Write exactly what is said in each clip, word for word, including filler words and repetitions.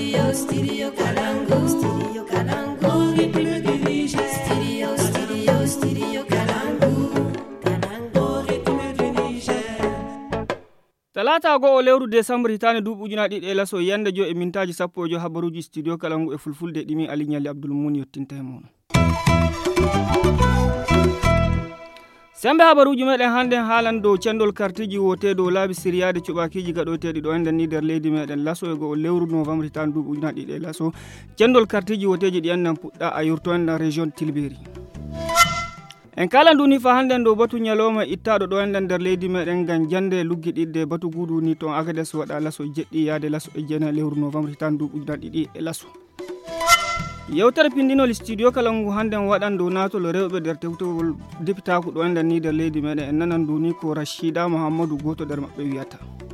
Studio, studio Kalangu. Studio Kalangu. Rhythm de Niger. Studio, studio, studio Kalangu. Kalangu. Rhythm de Niger. Talata go lewru Desembre hitane dubu ujuna ɗiɗi e laso yande jo e mintaji sappo jo habaruji studio Kalangu e fulfulde ɗimi Ali Nyalli Abdul Muni yottinta e mon. Sembe habaruji meɗen hande haalan dow cendol kartiji wote dow laabi siriyade cuɓakiji gaɗoteɗi ɗo enden ni nder leydi meɗen laso e go lewru Novembre hitane dubu ujuna ɗiɗi e laso cendol kartiji woteji ɗi andan puɗɗa a yurto enden région Tilberi. En kala nduni fa hande do batu nyaloma ittaɗo ɗo enden nder leydi meɗen ngam jande luggiɗidde batu gudu ni ton Agades waɗa laso jeɗɗi yaade laso e jeena lewru Novembre hitane dubu ujuna ɗiɗi e laso. Yewtere pindinol studio Kalangu hande waɗan dow natol rewɓe nder tewtogol députaku ɗo enden ni nder leydi meɗen en nanan duni ko Rashida Muhammadu goto nder maɓɓe wiyata.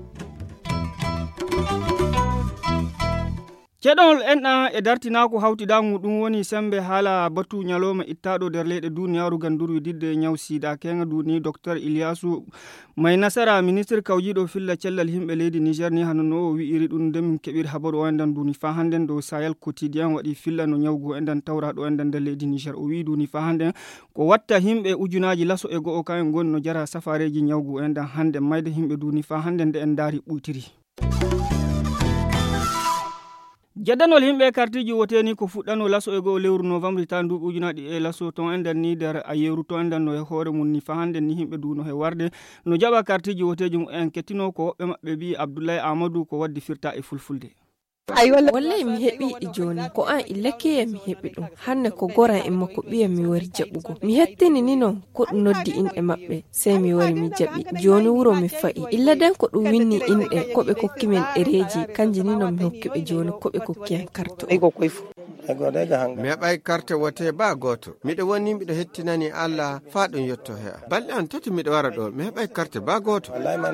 Keɗol enɗa e dartinako hawtida muɗum woni sembe haala batu nyaloma ittaɗo nder leyɗe duniyaru ganduru didde nyaw sida kenga duni docteur Ilyasu may nasara ministre kawjiɗo filla cellal himɓe leydi Niger ni hanono o wi'iri ɗum ndem keɓir habaru o endan duni fa handen do Sahel quotidien waɗi filla no nyawgu endan tawra ɗo endan nder leydi Niger o wi duni fa handen ko watta himɓe ujunaji laso e go'o kayen gon no jara safareji nyawgu endan hande mayde himɓe duni fa handen de en daari ɓuytiri. Jeddanol himɓe kartiji woteni ko fuɗɗano laso e go lewru Novembre hitane dubu ujuna ɗiɗi e laso ton enden ni nder a yeru to enden no e hoore mun ni fa handen ni himɓe duno he warde no jaɓa kartiji woteji mu en kettino ko woɓɓe maɓɓe bi Abdoulaye Amadou ko waddi firta e fulfulde. Ay wallahi mi heɓi ɗi joni ko an illake mi heɓi ɗum hanne ko goran en makko ɓiya mi wari jaɓugo mi hettini ni non ko ɗum noddi inɗe maɓɓe sey mi wari mi jaɓi joni wuro mi fa'i illa den ko ɗum winni inɗe ko ɓe kokki men ɗereji kanji ni non mi hokkiɓe joni ko ɓe kokki en carte mi heɓay carte wote ba goto miɗo woni miɗo hettinani Allah fa ɗum yetto he balɗe an tati miɗo wara ɗo mi heɓay carte ba goto.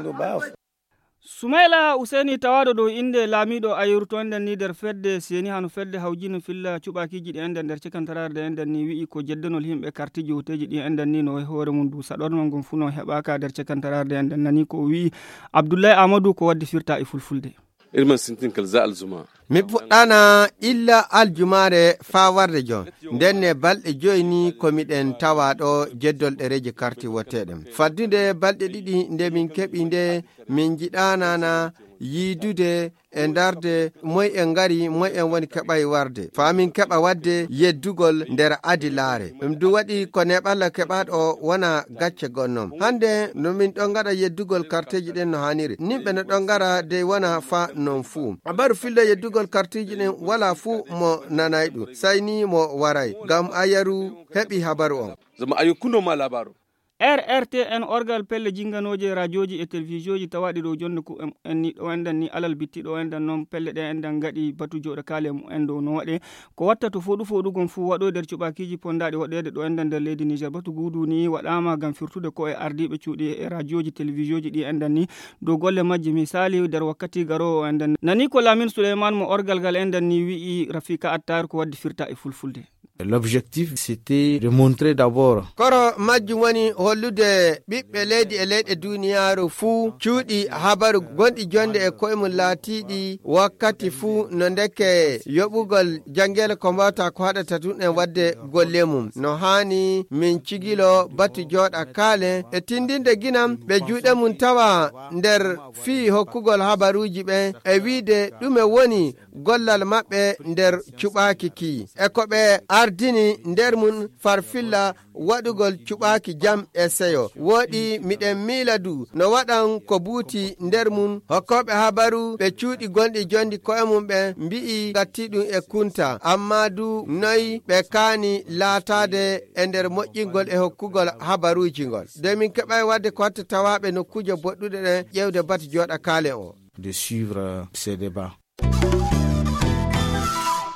Sumaila Useni tawado do inde lamido ayurto enden ni der fedde seni hanu fedde hawjino filla cubakiji di enden der cikantararde enden ni wi ko jeddanol himbe kartiji hoteji di enden ni no e hoore mun du sadon mon gon funo hebaka der cikantararde enden nani ko wi Abdoulaye Amadou ko waddi firta e fulfulde. Irman sintin kalza aljuma mi fuɗɗana illa aljumare fa warde jon ndenne balɗe joyni komiɗen tawa ɗo jeddol ɗereji karti woteɗen faddude balɗe ɗiɗi nde min keɓi nde min jiɗanana yiidude e darde moy en ngari moy en woni keɓay warde famin keɓa wadde yeddugol nder adilare ɗum du waɗi ko neɓalla keɓaɗo wona gacce gonnom hande no min ɗon gaɗa yeddugol karteji ɗen no haniri nimɓe no ɗon gara de wona fa non fuu abaru filla yeddugol karteji ɗen wala fuu mo nanayɗu sayni mo waray gam ayaru heɓi habaru on zama ayu kuno ma labaru R R T N orgal pelle jinganoje radioji e televisioji tawaɗi ɗo jonde ko en ni ɗo endan ni alal bitti ɗo endan noon pelle ɗe endan gaɗi batu joɗo kale mu en ɗo no waɗe ko watta to foɗu foɗugon fu waɗo nder cuɓakiji pondaɗi waɗede ɗo endan nder leydi Niger batu gudu ni waɗama gam firtude ko e ardiɓe cuuɗi e radioji televisioji ɗi endan ni dow golle majji misali nder wakkati garowo endan nani ko Lamine Souleymane mo orgal gal endan ni wi'i Rafika Attar ko waddi firta e fulfulde. L'objectif c'était de montrer d'abord koro majju woni hollude ɓiɓɓe leydi e leyɗe duniyaru fuu cuuɗi habaru gonɗi jonde e koye mum laatiɗi wakkati fuu no ndeke yoɓugol janngele ko mbawta ko haɗata tun en wadde golle mum no hani min cigilo batu jooɗa kaale e tindinde ginam ɓe juuɗe mum tawa nder fii hokkugol habaruji ɓe e wiide ɗume woni gollal maɓɓe nder cuɓaaki ki e ko ɓe ardini nder mun farfilla waɗugol cuɓaaki jam e seyo woɗi miɗen miila du no waɗan ko buuti nder mun hokkoɓe habaru ɓe cuuɗi gonɗi jondi koye mum ɓe mbi'i gatti ɗum e kunta amma du noyi ɓe kaani laatade e nder moƴƴingol e hokkugol habaruji ngol de min keɓay wadde ko hatta tawaɓe nokkuje boɗɗuɗe ɗe ƴewde batu jooɗa kaale o de suivre ces débats.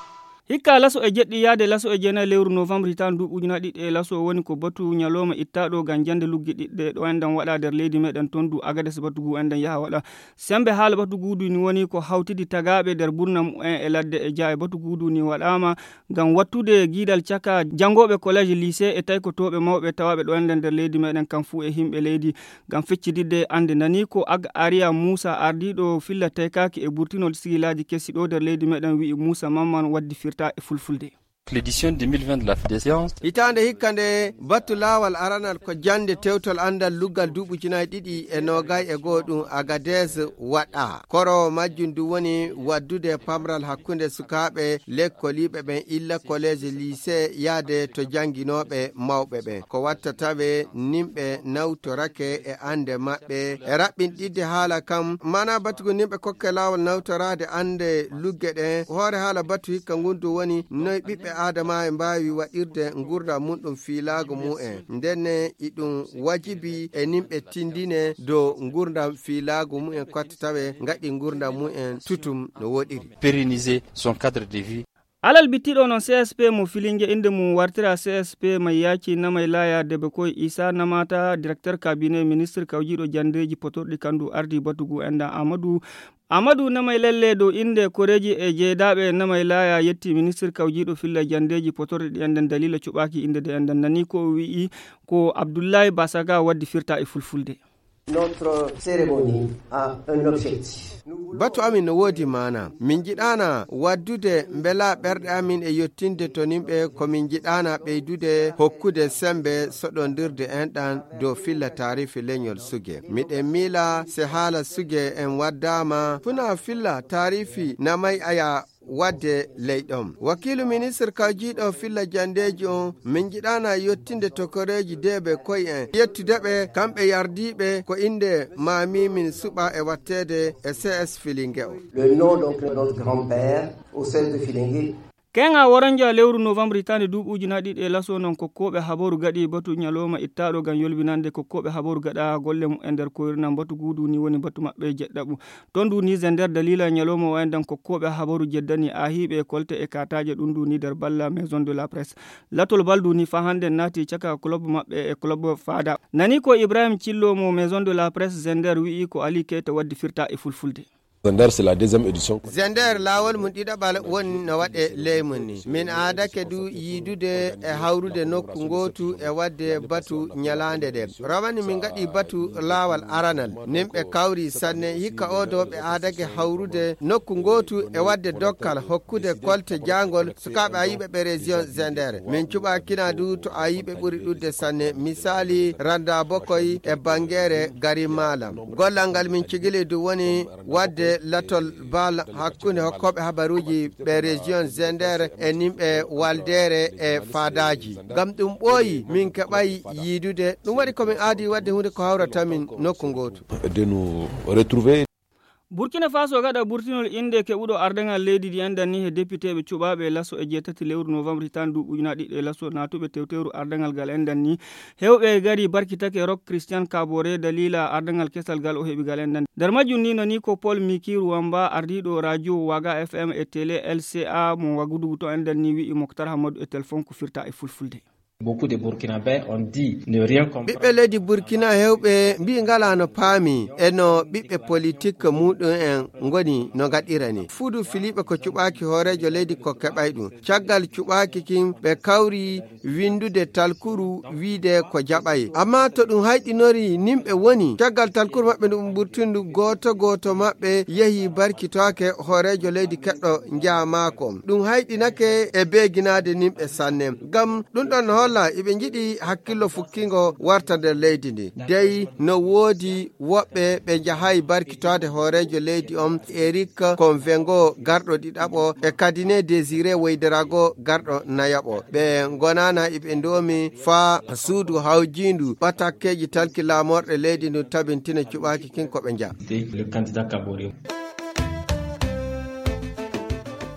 hikka laso e jeɗɗi yaade laso e jeenayi lewru novembre hitan duuɓi ujuna ɗiɗi e laso woni ko batu ñalowma ittaɗo gam jande luggi ɗiɗɗe ɗo enɗen waɗa nder leydi meɗen toon du agades batugu enɗen yaaha waɗa sembe haala batugudu ni woni ko hawtidi tagaɓe nder burna mumen e ladde e dia e batugudu ni waɗama gam wattude guidal caka jangoɓe collège lycée e tawi ko toɓe mawɓe tawaɓe ɗo enɗen nder leydi meɗen kam fuu e himɓe leydi gam feccididde ande nani ko ag aria moussa ardiɗo filla tekaki e burtinol sigilaji kessi ɗo nder leydi meɗen wi moussa mamman waddi firta e fulfulde. L'édition deux mille vingt de la Fête des sciences. Hitande hikkande battu lawal aranal ko jande tewtol andal luggal duuɓi junayi ɗiɗi e nogay e goo ɗum Agadez waɗa koro majjum du woni waddude pamral hakkunde sukaɓe lekkoliɓe ɓen illa collège lycée yaade to janginoɓe mawɓe ɓen ko wattataɓe nimɓe nawtorake e ande maɓɓe e raɓɓinɗidde haala kam mana batugo nimɓe kokke lawol nawtorade ande lugge ɗen hoore haala battu hikka ngundu woni noy ɓiɓɓe adama e mbawi waɗirde gurda mum ɗum fiilaago mu'en ndenne iɗum wajibi e nimɓe tindine dow gurdam fiilaago mu'en kotte tawe gaɗi gurdam mu'en tutum no woɗiri pérenniser son cadre de vie. alal bittiɗo noon C S P mo filingue inde mum wartira C S P may yaki namay laya debe koye Issa Namata directeur cabinet ministre kawjiɗo jandeji potorɗi kandu ardi batugu enda Amadou Amadou namay lelle do inde koreji e jeedaɓe namay laya yetti ministre kawjiɗo filla jandeji potorɗi ɗi enden dalila cuɓaki inde de enden nani ko wi'i ko Abdoulaye Basaga waddi firta e fulfulde. Notre cérémonie a un objectif. Batu amin no wodi mana min jiɗana waddude mbela ɓerɗe amin e yettinde to nimɓe ko min jiɗana ɓeydude hokkude sembe soɗondirde enɗan dow filla tarifi leñol suge miɗen miila se haala suge en waddama funa filla tarifi namay aya wadde leyɗon wakilu ministre kawjiɗo filla jandeji on min jiɗana yettinde tokoreji deɓe koye en yettudeɓe kamɓe yardiɓe ko inde mami min suɓa e wattede e C S Filingue o. Le nom donc de notre grand-père au sein de Filingue. kenga waranja lewru novembre hitande duuɓi ujuna ɗiɗi e laso noon kokkoɓe habaru gaɗi batu ñalowma ittaɗo gam yolbinande kokkoɓe habaru gaɗa golle mum e nder koyrinam batu guudu ni woni batu maɓɓe jeɗɗaɓu ton du ni nder dalila ñalowma o enden kokkoɓe habaru jeddani ahiɓe kolte e kataje ɗum du ni nder balla maison de la presse latol baldu ni fa hande nati caka club maɓɓe e club fada nani ko Ibrahim Cillo mo maison de la presse Zender wi'i ko Ali Keita waddi firta e fulfulde. Zender c'est la deuxième édition. Zender lawol mun ɗiɗaɓal woni no waɗe ley mun ni min aadake du yiidude e hawrude nokku gotu e wadde batu ñalande ɗen rawani min gaɗi batu lawal aranal nimɓe kawri sanne hikka odo ɓe aadake hawrude nokku gotu e wadde dokkal hokkude kolte jangol sukaɓe ayiɓe ɓe région Zender min cuɓa kina du to ayiɓe ɓuri ɗudde sanne misali Randa Bokoy e Bangere Gari Malam gollal ngal min cigili du woni wadde latol bal hakkunde hokkoɓe habaruji ɓe région Zender e nimɓe Waldere e fadaji gam ɗum ɓooyi min keɓay yiidude ɗum waɗi komin aadi wadde hunde ko hawrata min nokku gotu de nous retrouver. Burkina Faso gaɗa burtinol inde keɓuɗo ardengal leydi ɗi endan ni he députéɓe cuɓaɓe laso e jeetati lewru novembre hitan duuɓi ujuna ɗiɗi e laso natuɓe tewteru ardengal gal endan ni hewɓe gari barkitake Rock Christian Kabore dalila ardengal kesal gal o heɓi gal endan nder majjum ni nani ko Paul Mikiru Wamba ardiɗo radio Waga F M e télé L C A mo Wagudu to endan ni wi'i Mokhtar Hamadou e téléphone ko firta e fulfulde. Beaucoup de Burkinabés ont dit ne rien comprendre. ɓiɓɓe leydi Burkina hewɓe mbi ngala no paami e no ɓiɓɓe politique muɗum en ngoni no gaɗirani fuudu filiɓe ko cuɓaki hoorejo leydi ko keɓay ɗum caggal cuɓaki kin ɓe kawri windude talkuru wiide ko jaɓay amma to ɗum hayɗinori nimɓe woni caggal talkuru maɓɓe ɗum ɓurtindu goto goto maɓɓe yehi barkitoake hoorejo leydi keɗɗo jaamako ɗum hayɗinake e beeginade nimɓe sanne gam ɗum ɗon holla iɓe jiɗi hakkillo fukkingo warta nder leydi ndi dey no woodi woɓɓe ɓe jahay barkitade hoorejo leydi on Eric Convengo garɗo ɗiɗaɓo e kadine Désiré Weyderago garɗo nayaɓo ɓe gonana iɓe ndomi fa suudu hawjindu ɓatakkeji talki laamorɗe leydi ndu tabintina cuɓaki kin ko ɓe jaa.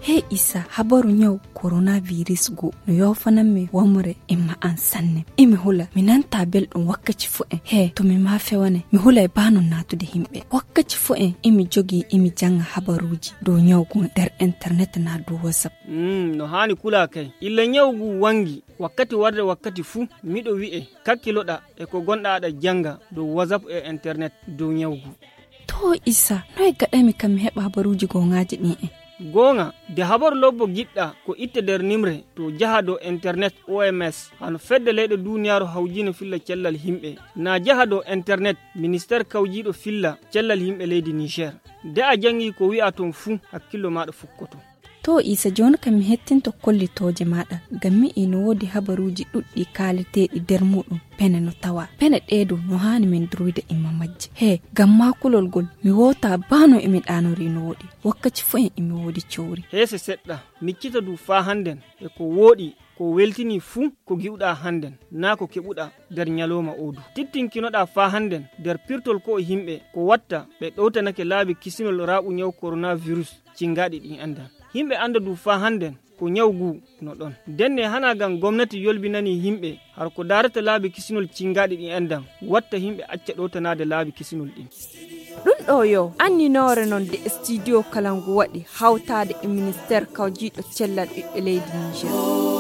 he isa habaru nyau coronavirus go no yofanan me wamure imma an sanne imi hula minanta beldum wakkaci fu en he to mi ma fewane mi hula banu natude himbe wakkaci fu en imi jogi imi janga habaruji do nyau go der internet na do whatsapp mm no hani kula kai illa nyau gu wangi wakkati warde wakkati fu mido wi'e kakkiloda e ko gonda da janga do whatsapp e internet do nyau gu to isa noy gadami kam heba habaruji go ngaji ni e gonga de habar lobbo gidda ko itte der nimre to jahado internet O M S han fedde leyde duniyaaru hawjino filla cellal himbe na jahado internet minister kawjido filla cellal himbe leydi Niger de a jangi ko wi'a ton fu hakkilo maado fukkoto to isa jon kam hettinto kollitoje mada gammi ino wodi habaruji duddi kaliteedi der mudum pene no tawa pene deedo no hani men druide imma majje he gamma kulol gol mi wota bano emi danori no wodi wakkati fu en emi wodi ciori hese sedda mikkita du fa handen e ko wodi ko weltini fu ko giwda handen na ko kebuda der nyaloma odu tittinkinoda fa handen der pirtol ko himbe ko watta be dowtanake laabi kisinol rabu nyaw coronavirus cingadi din anda himbe anda du fa handen ko nyawgu no don denne hana gan gomnati yolbinani himbe har ko darata laabi kisinol cingadi din anda watta himbe acca dowtanade laabi kisinol din dun do yo anni nore non de studio kalangu wadi hawtade e minister kawjido cellal e leydi Niger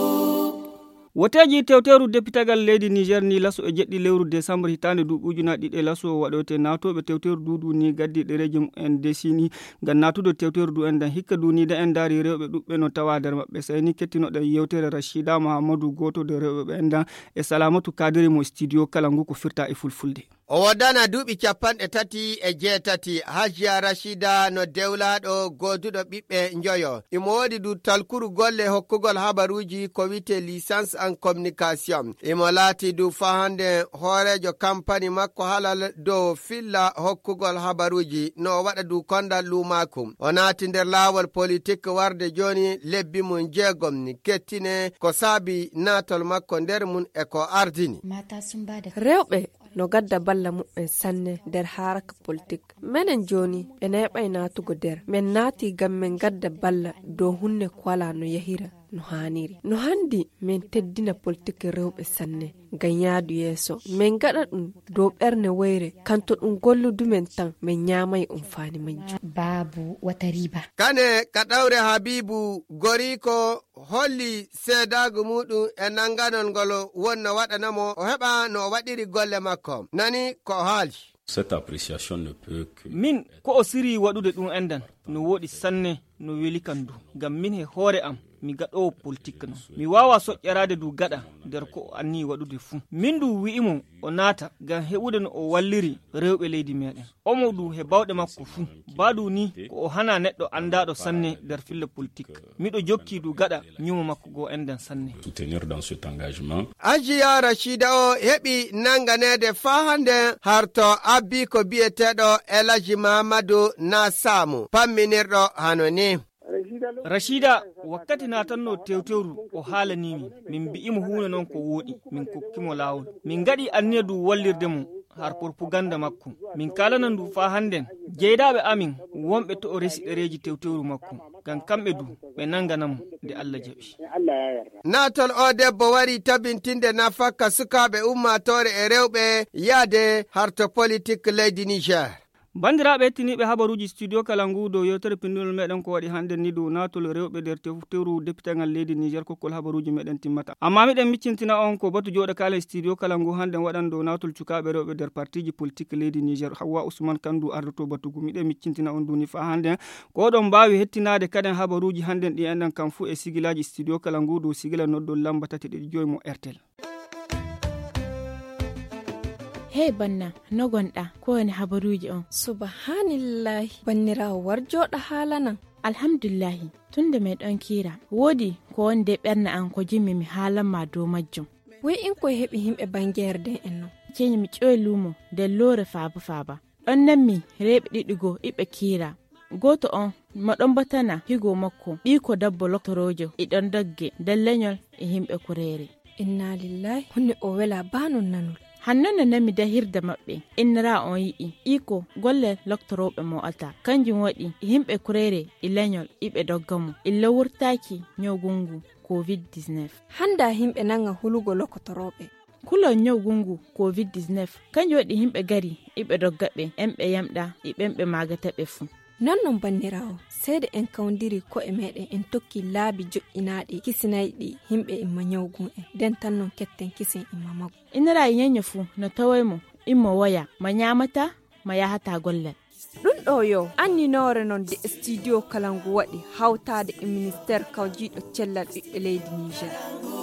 woteji tewteru deputagal leydi Niger ni laso e jeddi lewru décembre hitande duubujuna dide laso wadote natobe tewteru dudu ni gaddi dereji en desini gannatudo tewteru du endan hikka duni da en dari rewbe dubbe no tawa der mabbe sayni kettino de yewtere Rashida Mahamadou goto de rewbe endan e Salamatu Kadiri mo studio kalangu ko firta e fulfulde o wadana duuɓi capanɗe tati e jeetati Hajiya Rashida no dewlaɗo goduɗo ɓiɓɓe njoyo imo wodi du talkuru golle hokkugol habaruji ko wite licence en communication imo laati du fahande hoorejo campagne makko halal dow filla hokkugol habaruji no waɗa du kondal lumakum o naati nder laawol politique warde joni lebbi mum jeegom ni kettine ko saabi naatol makko nder mum e ko ardini rewɓe no gadda balla muɓɓen sanne der haraka politique menen joni ɓe neɓay natugo der men naati gam men gadda balla dow hunne ko wala no yahira no haniri no handi men teddina politique rewɓe sanne gam yaadu yeeso men gaɗa ɗum dow ɓerne wayre kanto ɗum golludumen tan men ñamay umfani majju babu wata riba kane kaɗawre Habibu goriko holli seedago muɗum e nanganol ngol wonno waɗanamo o heɓa no waɗiri golle makko nani ko haali cette appréciation ne peut que min ko o siri waɗude ɗum endan no woɗi sanne no weli kandu gam min he hoore am mi gaɗo politique no mi wawa soƴƴarade du gaɗa nder ko anni waɗude fuu min du wi'imo o naata gam heɓude no o walliri rewɓe leydi meɗen omo du he bawɗe makko fuu baɗu ni ko o hana neɗɗo andaɗo sanne nder fille politique miɗo jokki du gaɗa ñumo makko go enden sanne soutenir dans cet engagement Hajiya Rashida o heɓi nanganede fa hande harto abbi ko biyeteɗo Elaji Mamadou na Samu pamminirɗo hanoni Rashida wakkati natanno tewtewru o haalanimi min bi'imo huune non ko woodi min kokkimo laawol min ngadi anniya du wallirde mo har propaganda makko min kalanan du fa handen jeydaɓe amin wonɓe to o resi ɗereji tewtewru makko gam kamɓe du ɓe nanganamo nde Allah jaɓi natol o debbo wari tabintinde nafakka sukaɓe ummatore e rewɓe yaade harto politique leydi Niger bandiraɓe hettiniɓe habaruji studio kalangu dow yewtere pindunol meɗen ko waɗi hande ni dow natol rewɓe nder tewru députégal leydi Niger kokkol habaruji meɗen timmata amma miɗen miccintina on ko batu joɗa kala studio kalangu hande waɗan dow natol cukaɓe rewɓe nder partiji politique leydi Niger Hawa Ousmane Kandu ardoto batugu miɗen miccintina on duni fa hande ko ɗon mbawi hettinade kaden habaruji handen ɗi enden kam fu e sigilaji studio kalangu dow sigila noddol lamba tati ɗiɗi joyi mo Airtel. Hey banna no gonɗa ko woni habaruji on subhanallahi bannirawo warjoɗo haalanan alhamdulillahi tunda mai ɗon kira wodi ko wonde ɓerne an ko jimmi mi haalanma dow majjum wey in ko heɓi himɓe bangerde en non ceñi mi ƴoyi lumo nder loore faaba faaba ɗon nammi reɓe ɗiɗigo iɓe kira goto on moɗon batana higo makko ɓiko dabbo loktorojo iɗon dogge nder leñol e himɓe kurere inna lillahi hunde o wela banon nanol hannono nami da hirda maɓɓe innira on yi'i iko golle loktoroɓe mo ata kanjum waɗi himɓe kurere e leñol iɓe doggamo illa wurtaki nyogungu covid dix-neuf. handa himɓe nanga hulugo lokotoroɓe kulon nyogungu covid dix-neuf kanjum waɗi himɓe gari iɓe doggaɓe emɓe yamɗa e ɓemɓe magataɓe fu non non bandirawo seede en kawdiri ko e meɗen en tokki laabi joƴƴinaɗi kisinayɗi himɓe imma nyawgun en den tan non ketten kisen imma mago inira yenya fu no tawaymo immo waya ma nyamata ma yahata gollal ɗum ɗo yo anninore non de studio kalangu waɗi hawtade e ministére kawjiɗo cellal ɓiɓɓe leydi Niger.